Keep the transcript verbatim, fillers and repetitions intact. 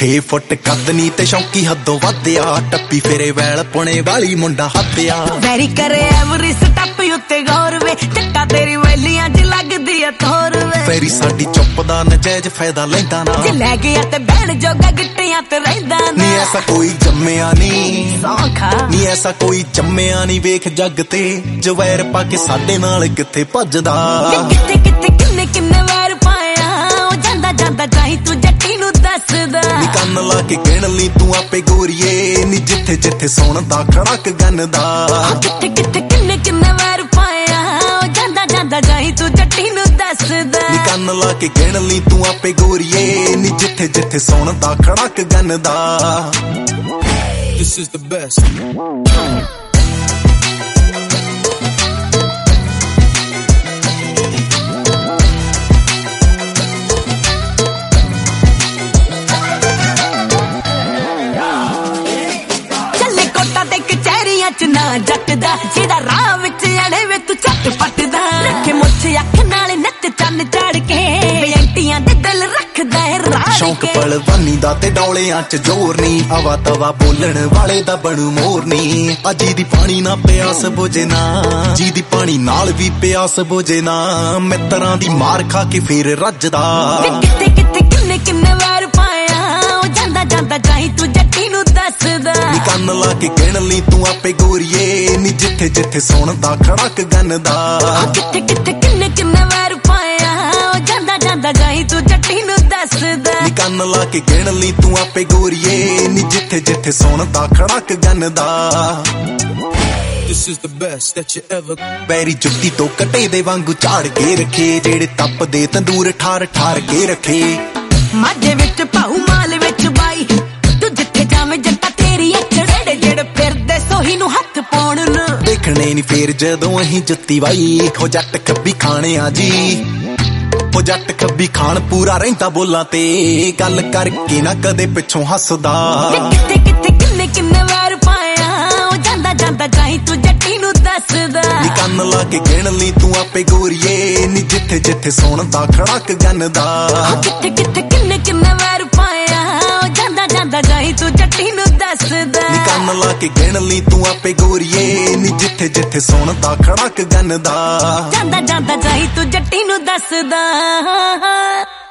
छे फुट कदनी ते शौकी हदों वधिया टप्पी फेरे वैल पुणे वाली मुंडा हत्या वैरी करे एवरेस्ट टप उत्ते गौर वे चट्टा तेरी वैलियां च लगदी है तोर वे फेरी साडी चुप दा नजायज फायदा लैंदा ना जे लै गया ते बैण जोगा गिट्टियां ते रहिंदा ना नी ऐसा कोई जम्मिया नी सौखा नी ऐसा कोई जम्मिया नी वेख जग ते जवैर पा के साडे नाल किथे भजदा किथे किथे किन्ने किन्ने वैर पाया ओ जांदा जांदा जाही तू जट्टी नू दसदा नी कन्न ला के गिण ली तू आपे गोरीए नी जिथे जिथे सुणदा खड़क गनदा किथे किथे किन्ने किन्ने वैर पाया ओ जांदा जांदा जाही तू जट्टी नू दसदा नी कन्न ला के गिण ली तू आपे गोरीए नी जिथे जिथे सुणदा खड़क गनदा This is the best. ना जटदा जेड़ा राह विच अड़े वे तू झट पटदा रखे मुछ अख नाल नच चन चढ़ के बेंटियां दे दिल रखदा है राह शौक पलवानी दा ते डौलियां च जोर नी हवा तवा बोलण वाले दा बनू मोर नी अजी दी पानी ना प्यास बुझे ना जी दी पानी नाल भी प्यास बुझे ना मित्रां दी मार खा के फिर रजदा किथे किथे किन्ने किन्ने वार पाया ओ जांदा जांदा जाही तू जट्टी नू दसदा नी कन्न ला के गिण ली तू आपे गोरीए नी जिथे जिथे सुणदा खड़क गनदा किथे किथे किन्ने किन्ने वार पाया ओ जांदा जांदा जाही तू जट्टी नू दसदा नी कन्न ला के गिण ली तू आपे गोरीए नी जिथे जिथे सुणदा खड़क गनदा This is the best that you ever पैरी जुੱਤੀ तो कटे दे वांगू झाड़ के रखे जेड़े तप दे तंदूर ठार ठार के रखे माझे विच पाऊ माल विच बाई तू जिथे जावे जट्टा तेरी अचड़े जेड़े फिरदे सोही नू हथ पाउण न देखने नी फेर जदों अहीं जुੱਤੀ वाई हो जट खब्बी खाने आ जी हो जट खब्बी खान पूरा रहिंदा बोलां ते गल करके ना कदे पिछों हसदा किथे किथे किन्ने किन्ने वार पाया ओ जांदा जांदा जाही तू जट्टी नू दसदा नी कन्न ला के गिण ली तू आपे गोरीए नी जिथे जिथे सुणदा खड़क गनदा किथे किथे किन्ने किन्ने वार पाया ओ जांदा जांदा जाही तू जट्टी नू दसदा नी कन्न ला के गिण ली तू आपे गोरीए नी जिथे जिथे सुणदा खड़क गनदा जांदा जांदा जाही तू जट्टी नू दसदा